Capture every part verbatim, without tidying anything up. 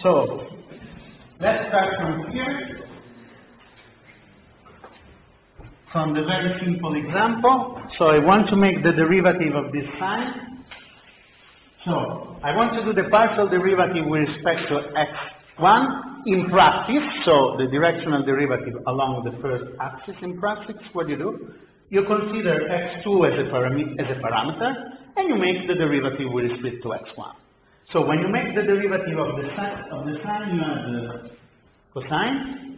So, let's start from here, from the very simple example. So I want to make the derivative of this sign. So, I want to do the partial derivative with respect to x one in practice, so the directional derivative along the first axis in practice. What do you do? You consider x two as a, as a parameter, and you make the derivative with respect to x one. So when you make the derivative of the sine, of the sine, you have the cosine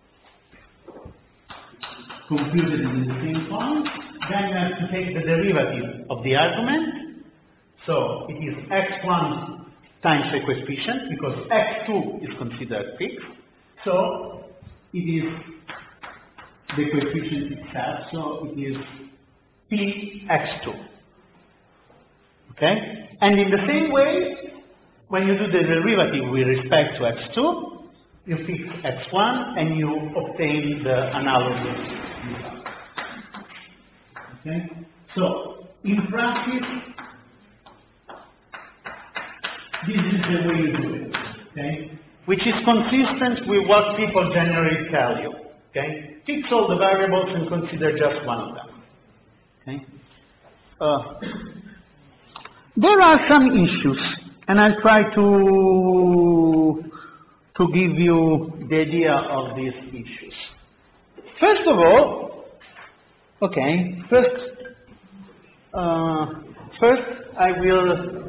computed in the same point. Then you have to take the derivative of the argument. So it is x one times a coefficient, because x two is considered fixed. So it is the coefficient itself, so it is p x two. Okay? And in the same way, when you do the derivative with respect to x two, you fix x one and you obtain the analogous result. Okay? So, in practice, this is the way you do it. Okay? Which is consistent with what people generally tell you. Okay? Fix all the variables and consider just one of them. Okay? Uh, there are some issues, and I'll try to to give you the idea of these issues. First of all, okay, first, uh, first I will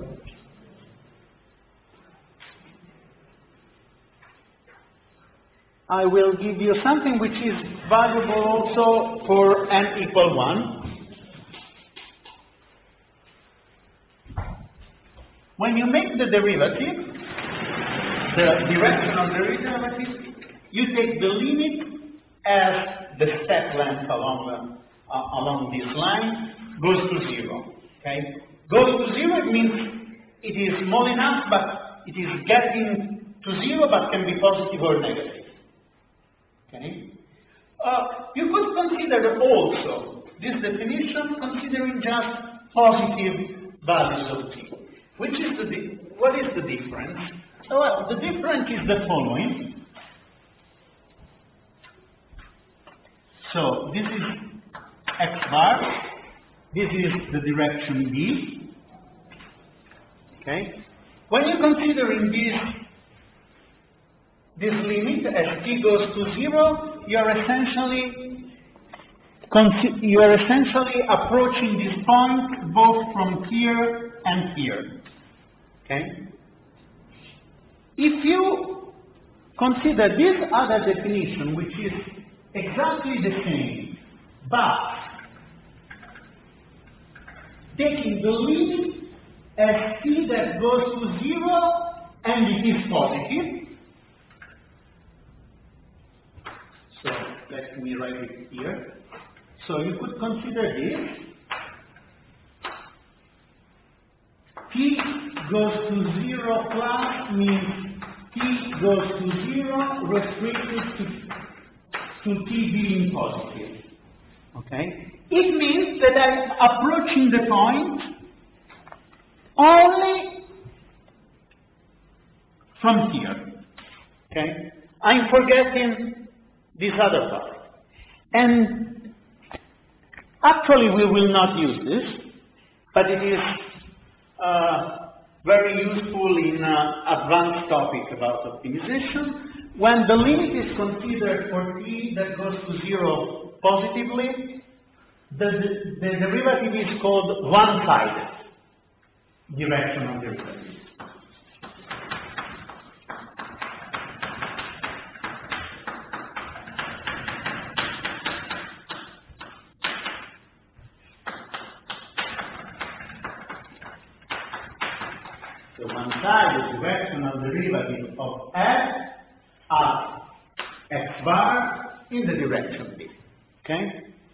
I will give you something which is valuable also for n equal one. When you make the derivative, the directional derivative, you take the limit as the step length along the, uh, along this line goes to zero. Okay, goes to zero, it means it is small enough, but it is getting to zero, but can be positive or negative. Okay, uh, you could consider also this definition considering just positive values of t. Which is the di what is the difference? Well, the difference is the following. So this is x bar. This is the direction b. Okay. When you consider in this this limit as t goes to zero, you are essentially you are essentially approaching this point both from here and here. Okay? If you consider this other definition, which is exactly the same, but taking the limit as t that goes to zero and it is positive, so let me write it here. So you could consider this. T goes to zero plus means t goes to zero restricted to, to t being positive. Okay? It means that I'm approaching the point only from here. Okay? I'm forgetting this other part. And actually we will not use this, but it is Uh, very useful in uh, advanced topic about optimization. When the limit is considered for t that goes to zero positively, the, the, the derivative is called one-sided directional derivative. So one side is directional derivative of f at x bar in the direction b. Okay?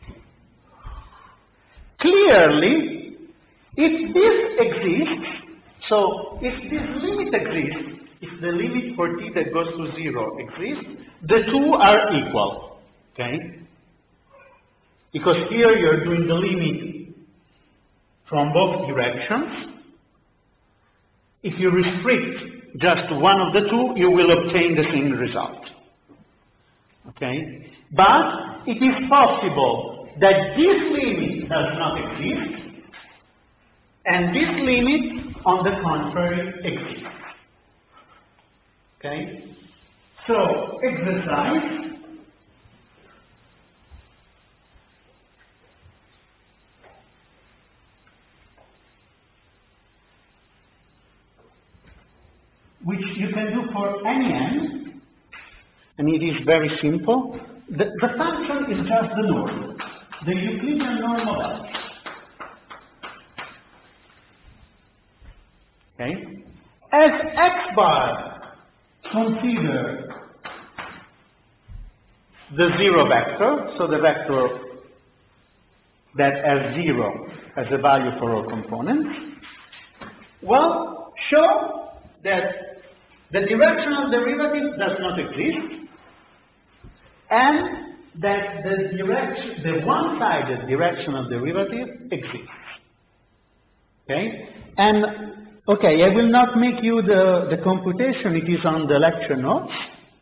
Clearly, if this exists, so if this limit exists, if the limit for t that goes to zero exists, the two are equal. Okay? Because here you're doing the limit from both directions. If you restrict just one of the two, you will obtain the same result. Okay? But it is possible that this limit does not exist, and this limit, on the contrary, exists. Okay? So, exercise. Which you can do for any n, and it is very simple. The, the function is just the norm, the Euclidean norm of L. Okay? As x bar, consider the zero vector, so the vector that has zero as a value for all components. Well, show that the directional derivative does not exist, and that the direction, the one-sided directional derivative exists. Okay? And, okay, I will not make you the, the computation, it is on the lecture notes.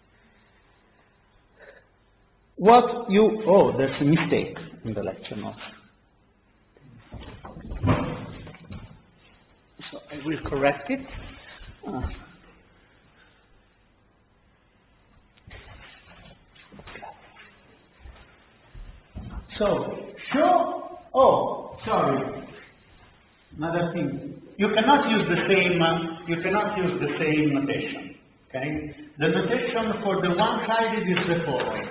What you, oh, there's a mistake in the lecture notes. So I will correct it. Uh, So, show, oh, sorry, another thing. You cannot use the same, uh, you cannot use the same notation, okay? The notation for the one-sided is the following.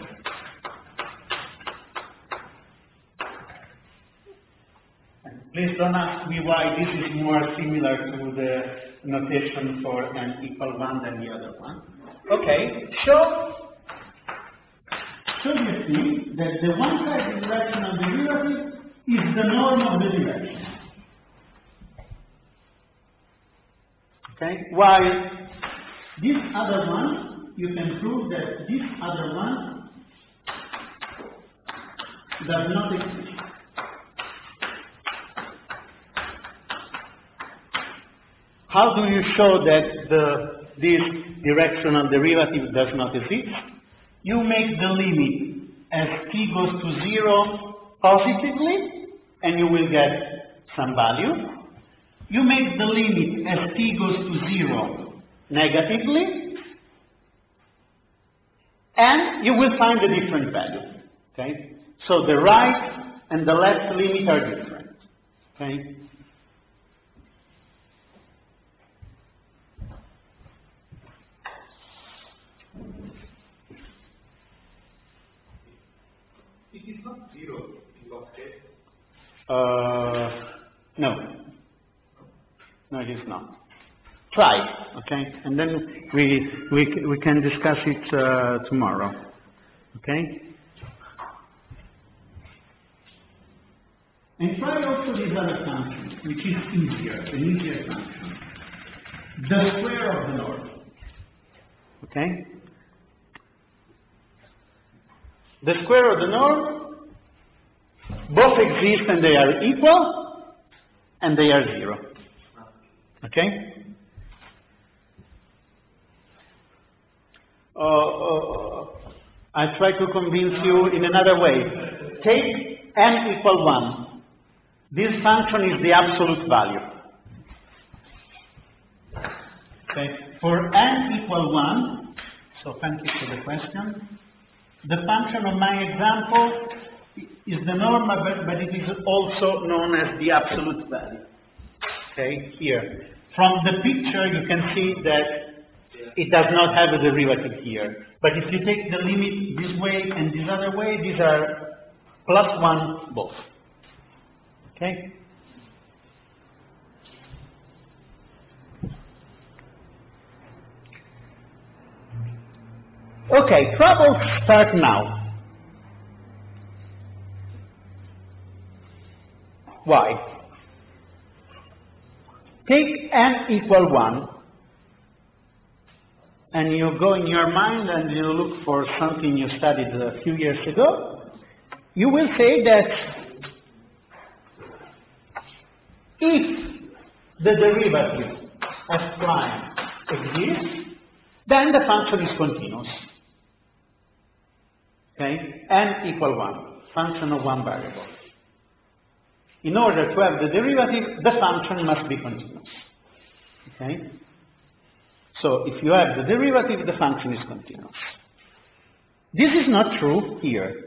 And please don't ask me why this is more similar to the notation for n equal one than the other one. Okay, show. So you see that the one-sided directional derivative is the norm of the direction. Okay? While this other one, you can prove that this other one does not exist. How do you show that the, this directional derivative does not exist? You make the limit as t goes to zero positively, and you will get some value. You make the limit as t goes to zero negatively, and you will find a different value. Okay? So the right and the left limit are different. Okay? It is not zero in what case? Uh, no. No, it is not. Try, okay? And then we, we, we can discuss it uh, tomorrow, okay? And try also this other function, which is easier, an easier function. The square of the norm, okay? The square of the norm, both exist and they are equal, and they are zero. Okay? Uh, uh, I try to convince you in another way. Take n equal one. This function is the absolute value. Okay? For n equal one, so thank you for the question. The function of my example is the norm, but, but it is also known as the absolute value. Okay, here. From the picture, you can see that it does not have a derivative here. But if you take the limit this way and this other way, these are plus one both. Okay? Okay, troubles start now. Why? Take n equal one, and you go in your mind and you look for something you studied a few years ago. You will say that if the derivative f prime exists, then the function is continuous. Okay? N equal one, function of one variable. In order to have the derivative, the function must be continuous. Okay? So if you have the derivative, the function is continuous. This is not true here.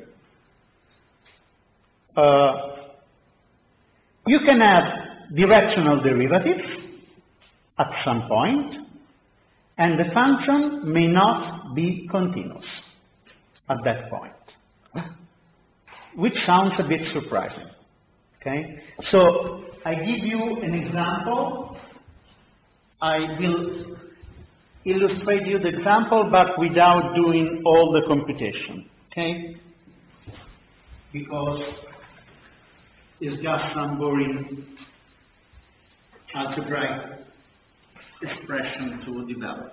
Uh, you can have directional derivatives at some point, and the function may not be continuous at that point, which sounds a bit surprising. Okay? So I give you an example. I will illustrate you the example, but without doing all the computation. Okay? Because it's just some boring algebraic expression to develop.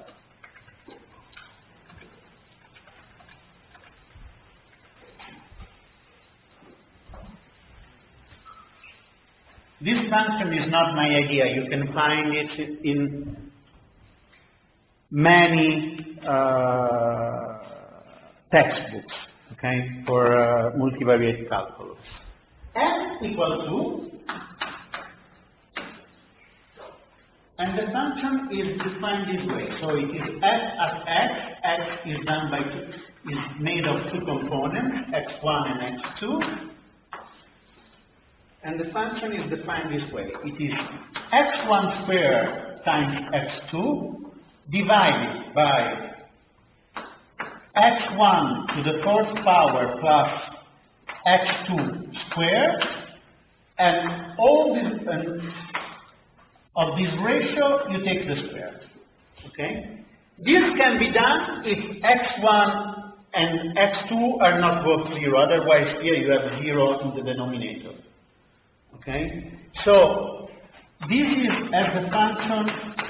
This function is not my idea. You can find it in many uh, textbooks, okay, for uh, multivariate calculus. N equal to, and the function is defined this way. So it is f at x. X is done by two, is made of two components, x one and x two. And the function is defined this way. It is x one squared times x two divided by x one to the fourth power plus x two squared, and all this and of this ratio you take the square. Okay? This can be done if x one and x two are not both zero. Otherwise, here you have zero in the denominator. Okay? So this is as the function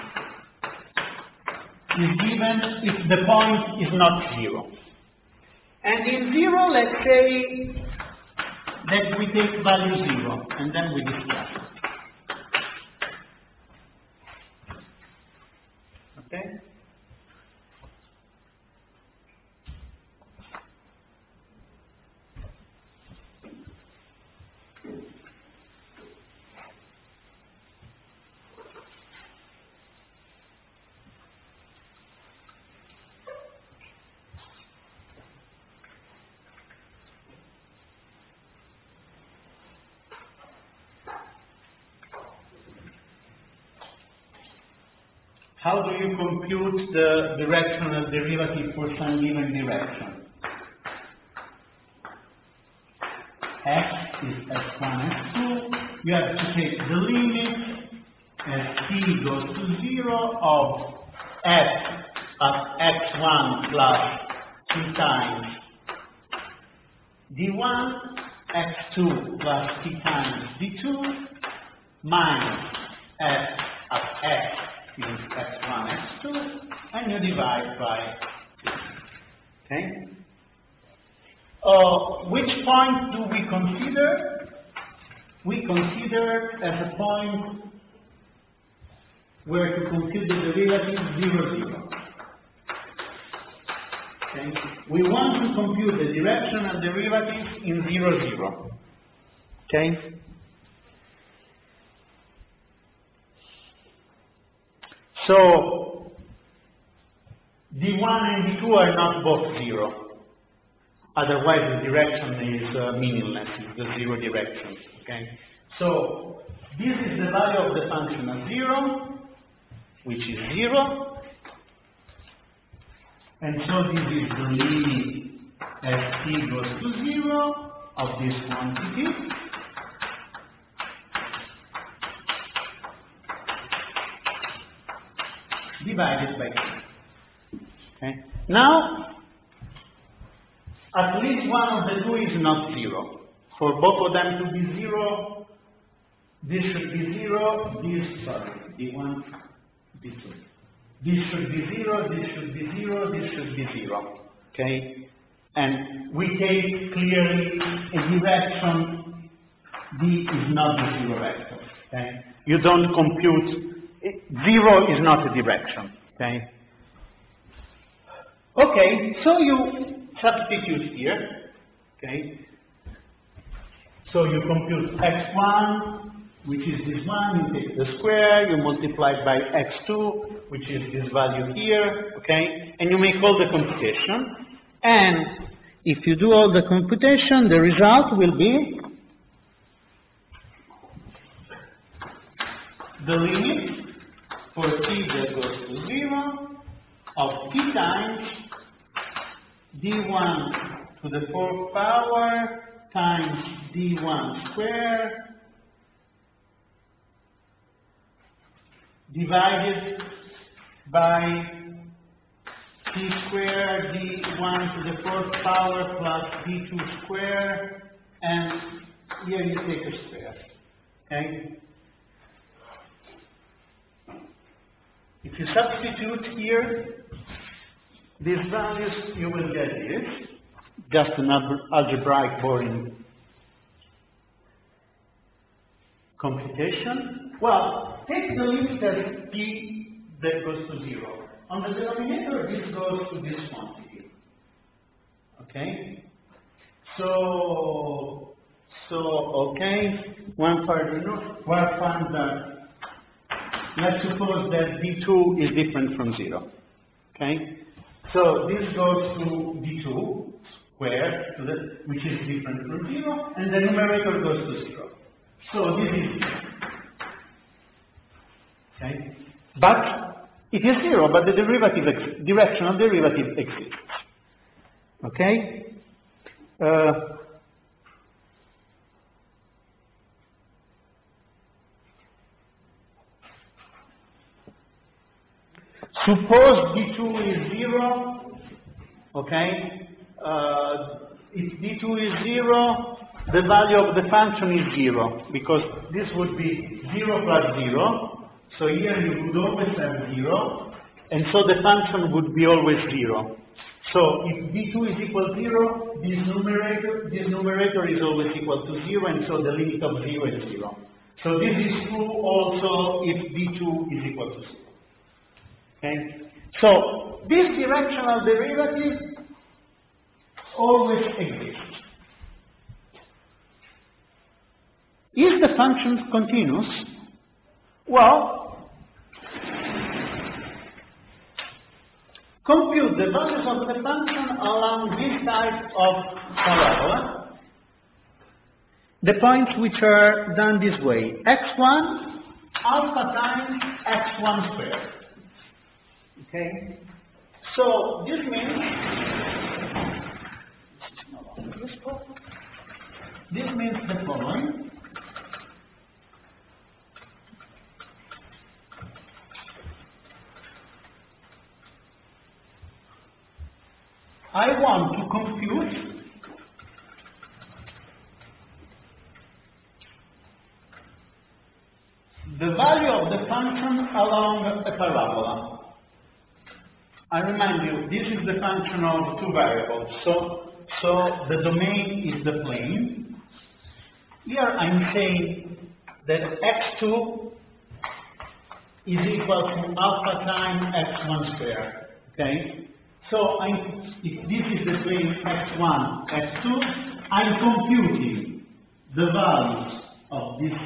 is given if the point is not zero. And in zero, let's say that we take value zero, and then we discuss it. Okay? How do you compute the directional derivative for some given direction? X is x one, x two. You have to take the limit as t goes to zero of f at x one plus t times d one, x two plus t times d two, minus f at x is x one, x two, and you divide by two. Okay? Uh, which point do we consider? We consider as a point where to compute the derivative zero, zero. Okay? We want to compute the directional derivative in zero, zero. Okay? So, d one and d two are not both zero. Otherwise, the direction is uh, meaningless. It's the zero direction. Okay. So, this is the value of the function of zero, which is zero. And so, this is the limit as t goes to zero of this quantity. Divided by two. Okay. Now, at least one of the two is not zero. For both of them to be zero, this should be zero, this, sorry, d one, d two. This should be zero, this should be zero, this should be zero. Okay? And we take clearly a direction, d is not the zero vector. Okay? You don't compute. Zero is not a direction. Okay? Okay, so you substitute here, okay? So you compute x one, which is this one, you take the square, you multiply it by x two, which is this value here, okay? And you make all the computation. And if you do all the computation, the result will be the limit for t that goes to zero of t times d one to the fourth power times d one squared divided by t squared d one to the fourth power plus d two squared, and here you take a square. Okay? If you substitute here these values, you will get this. Just an algebraic boring computation. Well, take the limit as t that goes to zero. On the denominator, this goes to this quantity. Okay? So, so okay, one part, you know, one find that. Let's suppose that d two is different from zero. Okay? So this goes to d two squared, to the, which is different from zero, and the numerator goes to zero. So this is zero. Okay? But it is zero, but the derivative, ex directional derivative exists. Okay? Uh, Suppose d two is zero, okay? Uh, if d two is zero, the value of the function is zero, because this would be zero plus zero, so here you would always have zero, and so the function would be always zero. So if d two is equal to zero, this numerator, this numerator is always equal to zero, and so the limit of zero is zero. So this is true also if d two is equal to zero. Okay? So this directional derivative always exists. Is the function continuous? Well, compute the values of the function along this type of parabola, the points which are done this way, x one alpha times x one squared. Okay? So this means this means the following. I want to compute the value of the function along a parabola. I remind you, this is the function of two variables, so, so the domain is the plane. Here I'm saying that x two is equal to alpha times x one squared, okay? So I'm, if this is the plane x one, x two, I'm computing the values of this,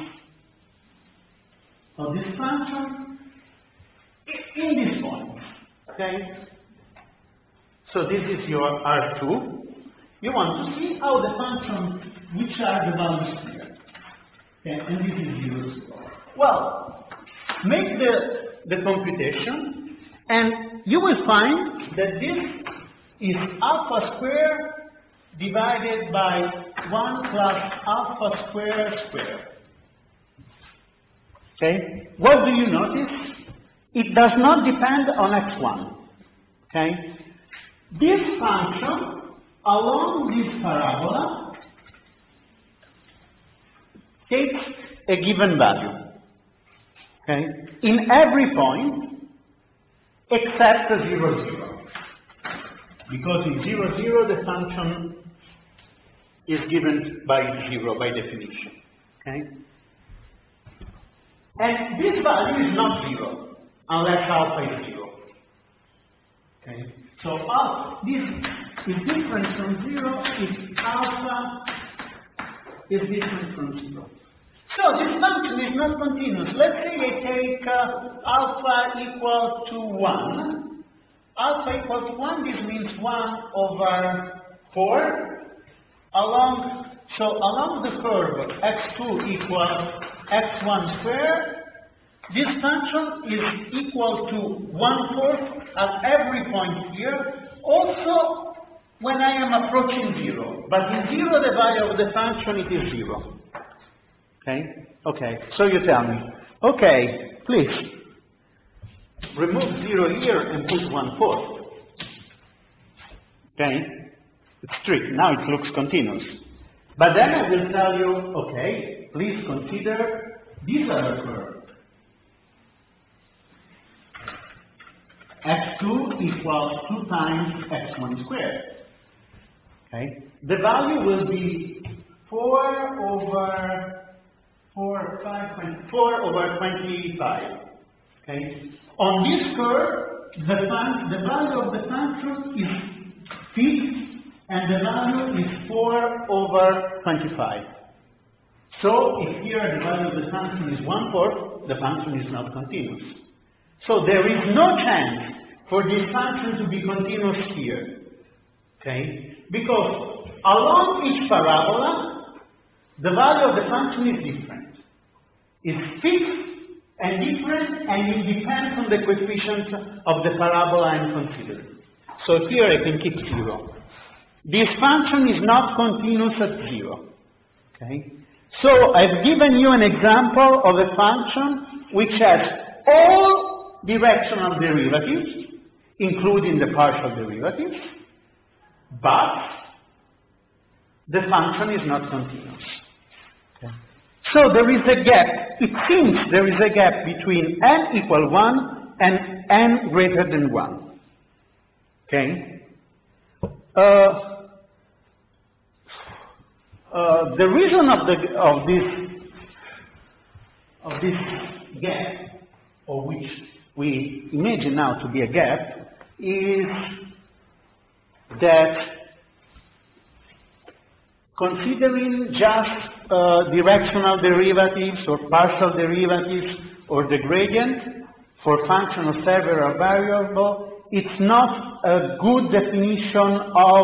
of this function in this point. Okay? So this is your R two. You want to see how the function, which are the values here. Okay, and this is zero, zero. Well, make the, the computation, and you will find that this is alpha squared divided by one plus alpha squared squared. Okay? What do you notice? It does not depend on x one. Okay? This function along this parabola takes a given value. Okay? In every point except the zero, zero. Because in zero, zero the function is given by zero by definition. Okay? And this value is not zero unless alpha is zero. Okay? So alpha, this is different from zero if alpha is different from zero. So this function is not continuous. Let's say I take uh, alpha equal to one. Alpha equal to one, this means one over four. Along, so along the curve x two equals x one squared, this function is equal to one-fourth at every point here, also when I am approaching zero. But in zero, the value of the function, it is zero. Okay? Okay, so you tell me. Okay, please, remove zero here and put one-fourth. Okay? It's tricky. Now it looks continuous. But then I will tell you, okay, please consider these other curves. x two equals two times x one squared. Okay? The value will be four over four, five, four over twenty-five. Okay? On this curve, the, fun, the value of the function is fixed, and the value is four over twenty-five. So if here the value of the function is one-fourth, the function is not continuous. So there is no chance for this function to be continuous here, okay? Because along each parabola, the value of the function is different. It's fixed and different, and it depends on the coefficient of the parabola I'm considering. So here I can keep zero. This function is not continuous at zero, okay? So I've given you an example of a function which has all directional derivatives, including the partial derivatives, but the function is not continuous. Okay. So there is a gap. It seems there is a gap between n equal one and n greater than one. Okay? Uh, uh, the reason of, the, of this of this gap, or which we imagine now to be a gap, is that considering just uh, directional derivatives or partial derivatives or the gradient for function of several variable, it's not a good definition of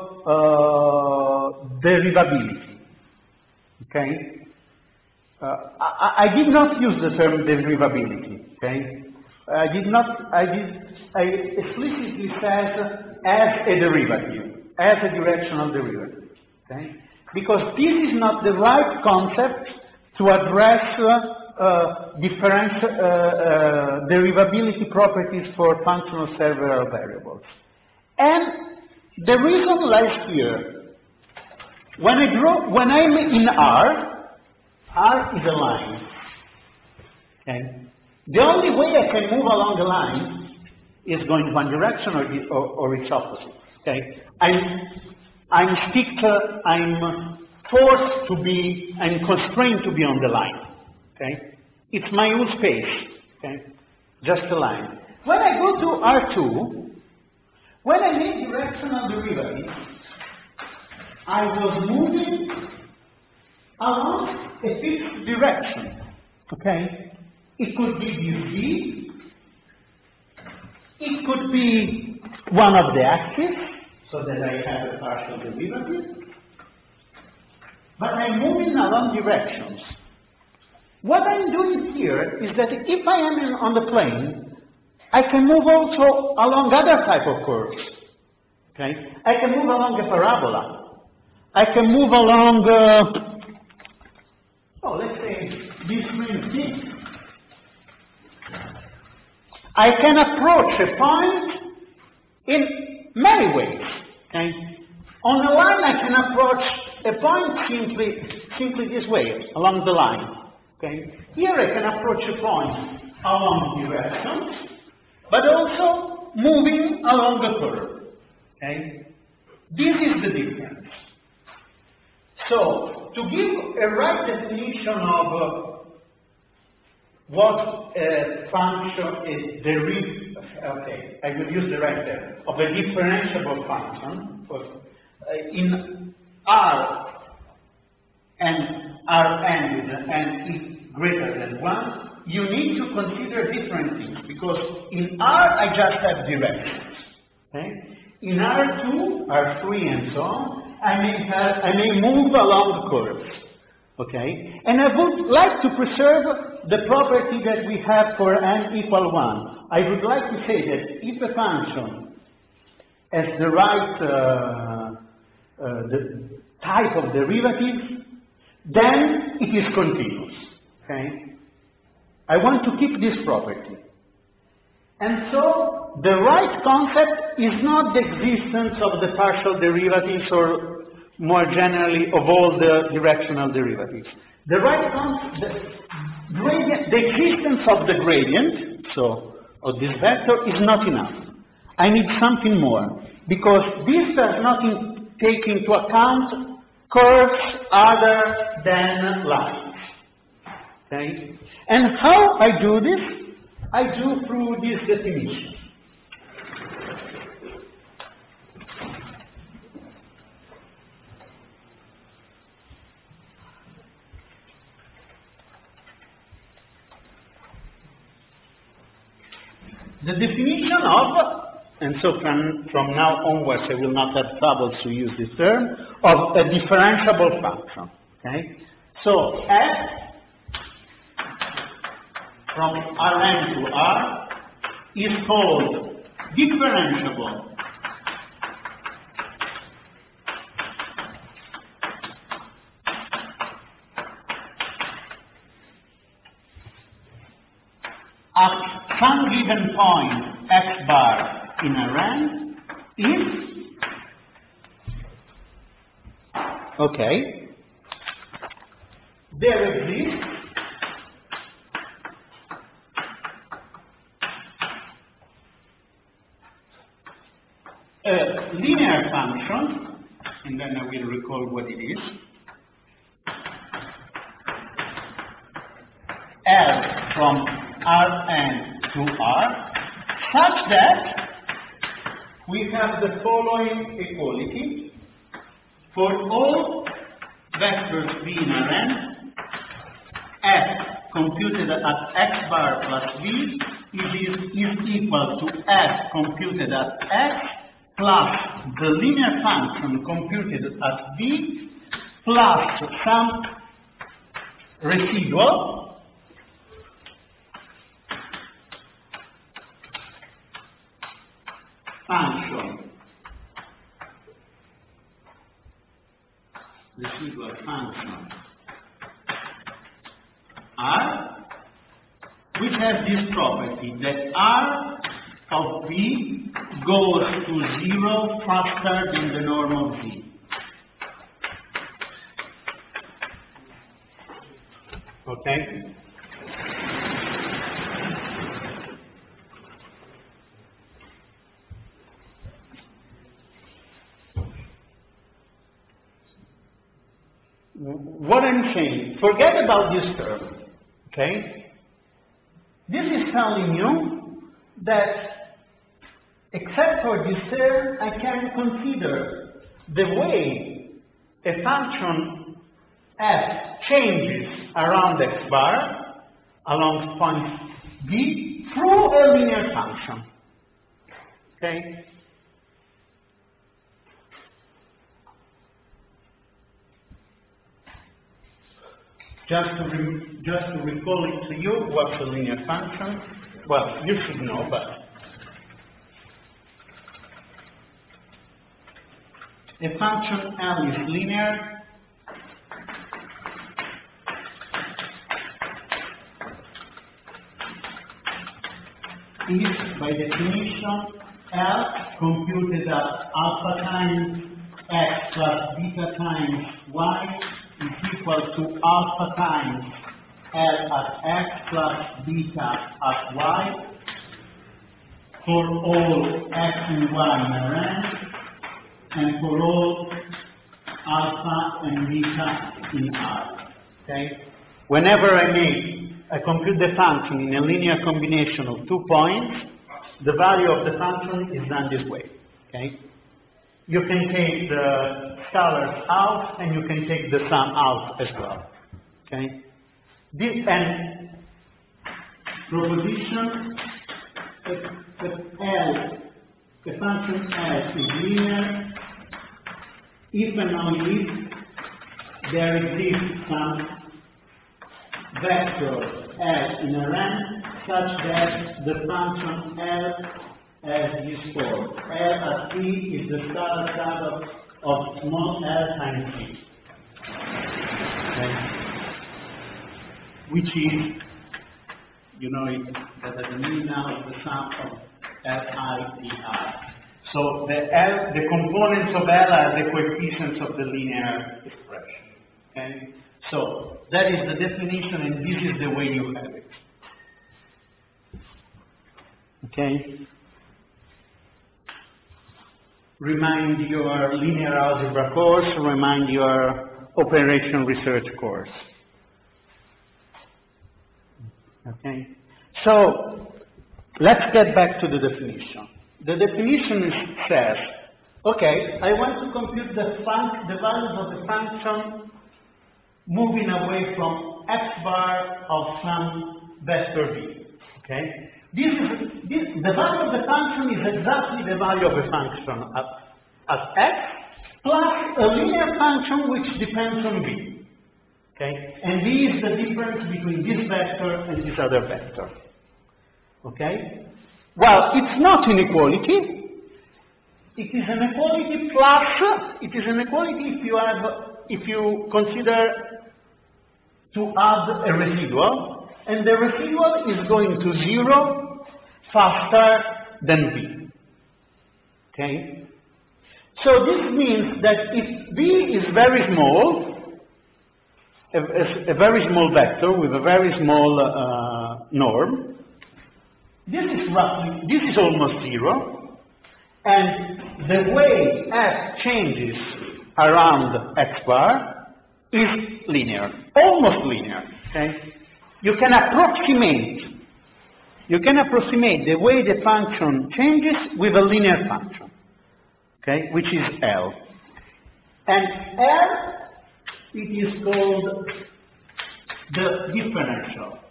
uh, derivability. Okay? Uh, I, I did not use the term derivability. Okay? I did not, I did, I explicitly said as a derivative, as a directional derivative, okay? Because this is not the right concept to address uh, uh, different uh, uh, derivability properties for functional several variables. And the reason lies here. When I draw, when I'm in R, R is a line, okay? The only way I can move along the line is going one direction or, or, or its opposite. Okay, I'm I'm stick. Uh, I'm forced to be. I'm constrained to be on the line. Okay, it's my own space. Okay, just a line. When I go to R two, when I make directional derivatives, I was moving along a fixed direction. Okay. It could be this V, it could be one of the axes, so that I have a partial derivative, but I'm moving along directions. What I'm doing here is that if I am in, on the plane, I can move also along other type of curves. Okay? I can move along a parabola. I can move along, uh, oh, let's say this green thing. I can approach a point in many ways. Okay? On a line, I can approach a point simply, simply this way, along the line. Okay? Here, I can approach a point along directions, but also moving along the curve. Okay? This is the difference. So, to give a right definition of uh, what a function, a derivative, okay, I will use the right term, of a differentiable function, for, uh, in R and Rn with an n is greater than one, you need to consider different things, because in R I just have directions. Okay? In R two, R three and so on, I may, have, I may move along the curves. Okay? And I would like to preserve the property that we have for n equal one. I would like to say that if a function has the right uh, uh, the type of derivative, then it is continuous. Okay? I want to keep this property. And so the right concept is not the existence of the partial derivatives or more generally of all the directional derivatives. The right concept, the, gradient, the existence of the gradient, so of this vector, is not enough. I need something more, because this does not in, take into account curves other than lines. Okay? And how I do this? I do through this definition. The definition of, and so from, from now onwards I will not have trouble to use this term, of a differentiable function. Okay? So f from Rn to R is called differentiable at some given point x bar in Rn is, okay, there exists a linear function, and then I will recall what it is, L from Rn to R, such that we have the following equality for all vectors v in Rn, f computed at x bar plus v is, is equal to f computed at x plus the linear function computed at v plus some residual function, residual function R, which has this property that R of v goes to zero faster than the norm of v. Okay? What I'm saying, forget about this term, okay? This is telling you that except for this term, I can consider the way a function f changes around x bar, along point v, through a linear function, okay? Just to, re just to recall it to you, what's a linear function? Well, you should know, but a function L is linear is, by definition, L computed at alpha times x plus beta times y is equal to alpha times L at x plus beta at y for all x and y in Rn and for all alpha and beta in R. Okay? Whenever I make I compute the function in a linear combination of two points, the value of the function is done this way, okay? You can take the scalars out, and you can take the sum out as well, okay? This, and proposition that, that L, the function L is linear if and only if there exists some vector L in a Rn such that the function L has this form. L at T is the scalar sum of, of small l times T. Okay. Which is, you know, it, that the mean now is the sum of L I T I. So the L, the components of L are the coefficients of the linear expression. Okay? So that is the definition, and this is the way you have it. Okay? Remind your linear algebra course, remind your operation research course. Okay? So let's get back to the definition. The definition is, says, okay, I want to compute the, func the values of the function moving away from x bar of some vector v. Okay? This is, this, the value of the function is exactly the value of a function at, at x plus a linear function which depends on v. Okay? And v is the difference between this vector and this other vector. Okay? Well, it's not inequality. It is an equality plus, it is an equality if you have, if you consider to add a residual, and the residual is going to zero faster than v. Okay? So this means that if v is very small, a, a, a very small vector with a very small uh, norm, this is roughly, this is almost zero, and the way f changes around x bar is linear, almost linear. Okay? You can approximate, you can approximate the way the function changes with a linear function, okay, which is L. And L, it is called the differential.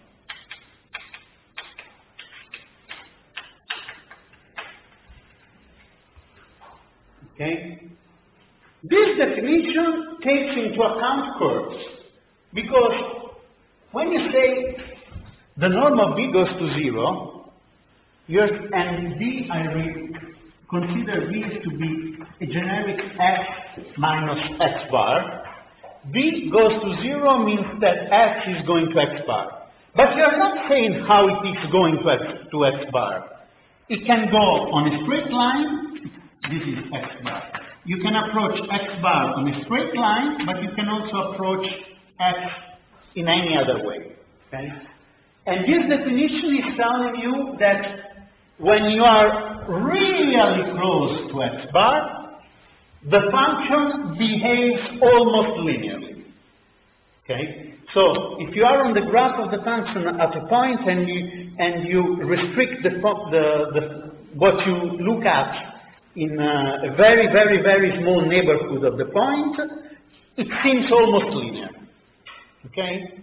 Okay? This definition takes into account curves, because when you say the norm of v goes to zero, you're, and v, I re, consider v to be a generic x minus x bar, v goes to zero means that x is going to x bar. But you're not saying how it is going to x, to x bar. It can go on a straight line. This is x bar. You can approach x bar on a straight line, but you can also approach x in any other way. Okay? And this definition is telling you that when you are really close to x bar, the function behaves almost linearly. Okay? So if you are on the graph of the function at a point and you, and you restrict the, the, the, what you look at in a very, very, very small neighborhood of the point, it seems almost linear. Okay?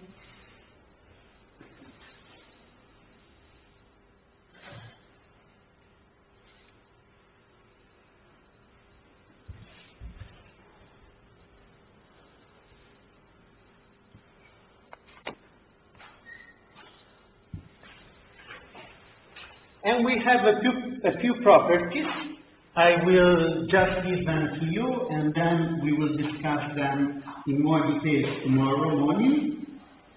And we have a few, a few properties. I will just give them to you, and then we will discuss them in more detail tomorrow morning.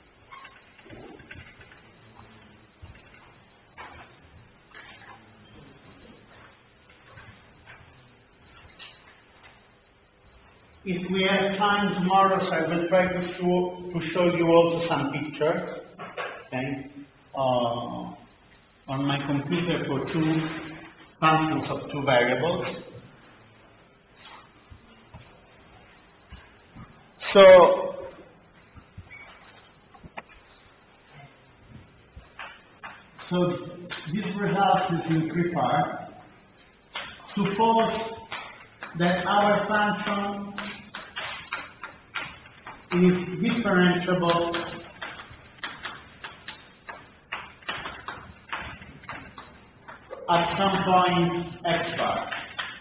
If we have time tomorrow, so I will try to show, to show you also some pictures. Okay? Uh, on my computer for two functions of two variables. So, so this result is in three parts. Suppose that our function is differentiable at some point x bar.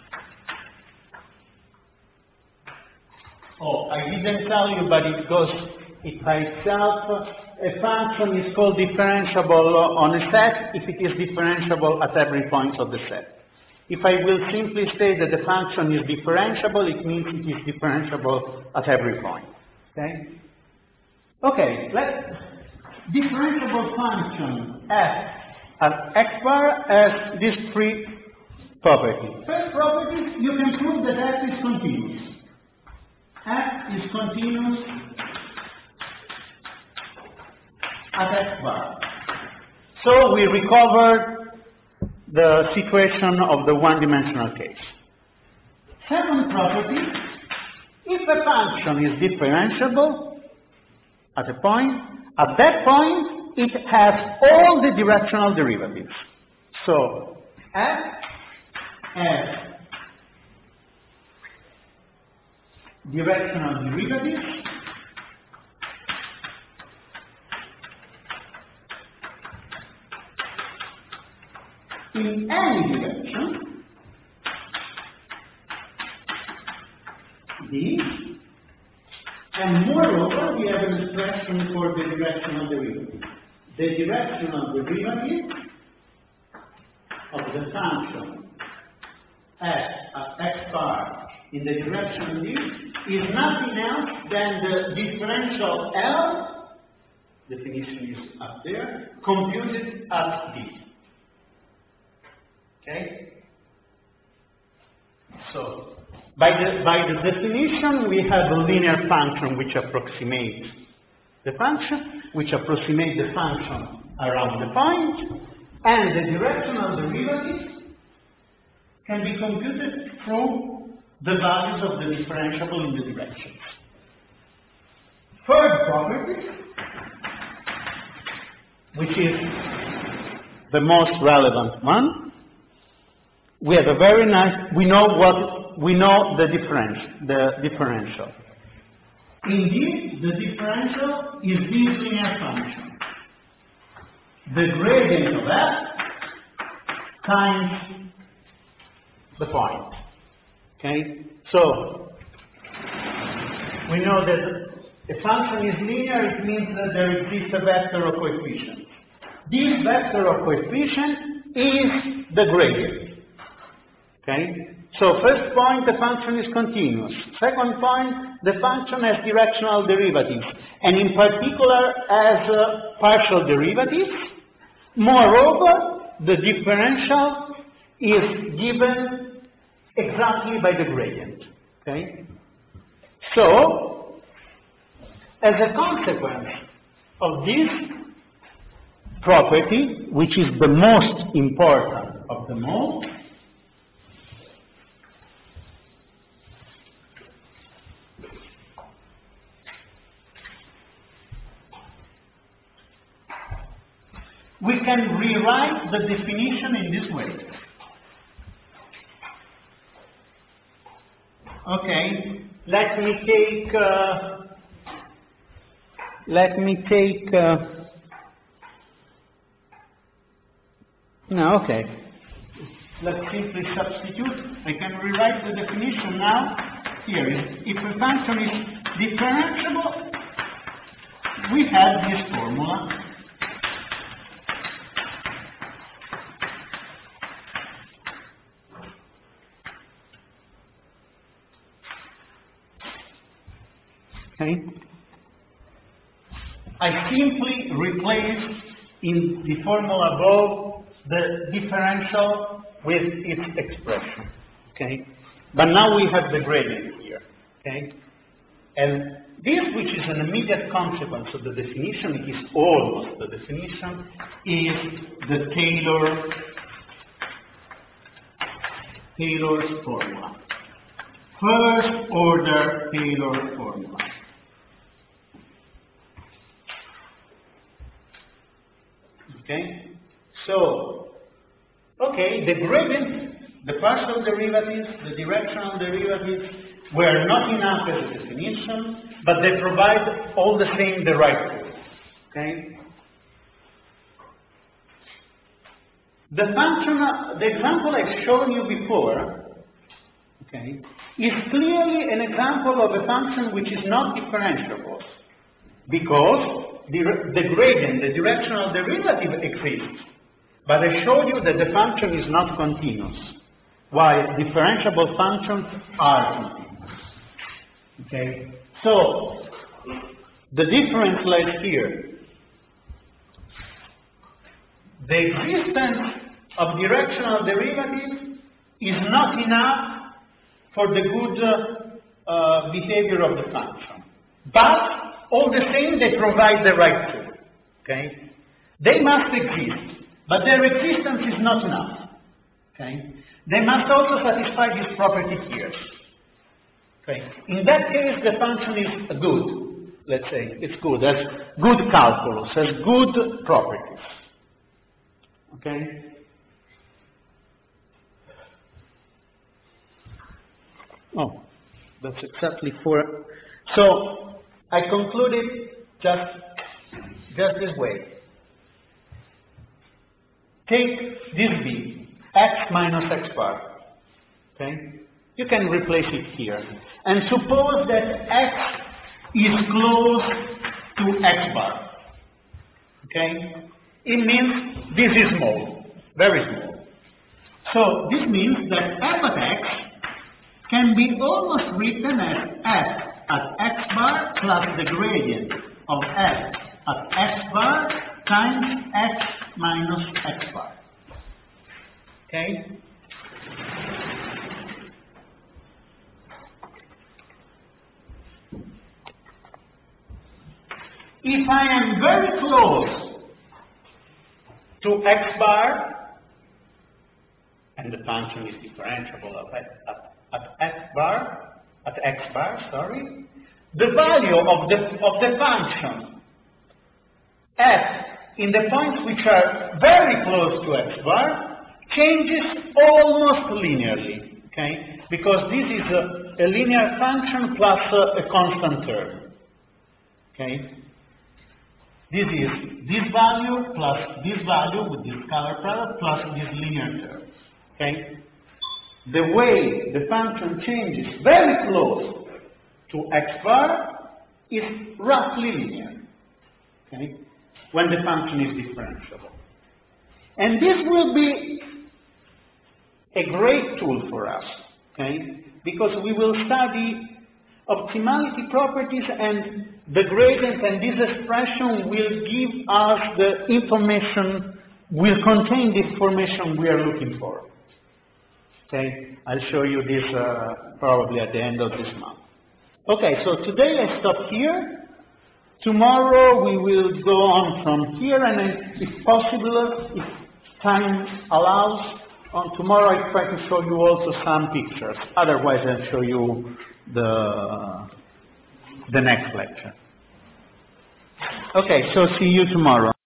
Oh, I didn't tell you, but it goes it by itself. A function is called differentiable on a set if it is differentiable at every point of the set. If I will simply say that the function is differentiable, it means it is differentiable at every point. Okay? Okay, let's differentiable function f at x bar has these three properties. First property, you can prove that f is continuous. F is continuous at x bar. So we recovered the situation of the one-dimensional case. Second property, if a function is differentiable at a point, at that point it has all the directional derivatives. So f has directional derivatives in any direction d, and moreover we have an expression for the directional derivative. The directional derivative of the function f at x bar in the direction d is nothing else than the differential L, definition is up there, computed at d. Okay? So, by the, by the definition, we have a linear function which approximates the function, which approximates the function around the point, and the directional derivative can be computed through the values of the differentiable in the directions. Third property, which is the most relevant one, we have a very nice, we know what, we know the differential, the differential. Indeed, the differential is this linear function. The gradient of f times the point. Okay? So, we know that a function is linear, it means that there exists a vector of coefficients. This vector of coefficient is the gradient. Okay? So first point, the function is continuous. Second point, the function has directional derivatives, and in particular has uh, partial derivatives. Moreover, the differential is given exactly by the gradient. Okay? So, as a consequence of this property, which is the most important of them all, we can rewrite the definition in this way. Okay, let me take, uh, let me take, uh, no, okay. Let's simply substitute. I can rewrite the definition now. Here, if a function is differentiable, we have this formula. Okay. I simply replace in the formula above the differential with its expression. Okay. But now we have the gradient here. Okay. And this, which is an immediate consequence of the definition, it is almost the definition, is the Taylor Taylor's formula. First order Taylor formula. Okay? So, the gradient, the partial derivatives, the directional derivatives were not enough as a definition, but they provide all the same the right proof. Okay? The function, the example I've shown you before, okay, is clearly an example of a function which is not differentiable, because the, the gradient, the directional derivative exists, but I showed you that the function is not continuous, while differentiable functions are continuous. Okay? So, the difference lies here. The existence of directional derivatives is not enough for the good uh, uh, behavior of the function. But, all the same, they provide the right proof. Okay? They must exist, but their existence is not enough. Okay? They must also satisfy this property here. Okay? In that case, the function is good. Let's say it's good, has good calculus, has good properties. Okay? Oh, that's exactly four. So, I concluded just, just this way. Take this b, x minus x bar. Okay? You can replace it here. And suppose that x is close to x bar. Okay? It means this is small, very small. So this means that f at x can be almost written as f at x bar plus the gradient of f at x bar times x minus x bar. Okay? If I am very close to x bar, and the function is differentiable at, at, at x bar, at x bar, sorry, the value of the, of the function f in the points which are very close to x bar changes almost linearly, okay? Because this is a, a linear function plus a, a constant term, okay? This is this value plus this value with this scalar product plus this linear term, okay? The way the function changes very close to x bar is roughly linear, okay? When the function is differentiable. And this will be a great tool for us, okay? Because we will study optimality properties, and the gradient and this expression will give us the information, will contain the information we are looking for. Okay? I'll show you this uh, probably at the end of this month. Okay, so today I stop here. Tomorrow we will go on from here, and if possible, if time allows, on tomorrow I try to show you also some pictures. Otherwise I'll show you the, the next lecture. Okay, so see you tomorrow.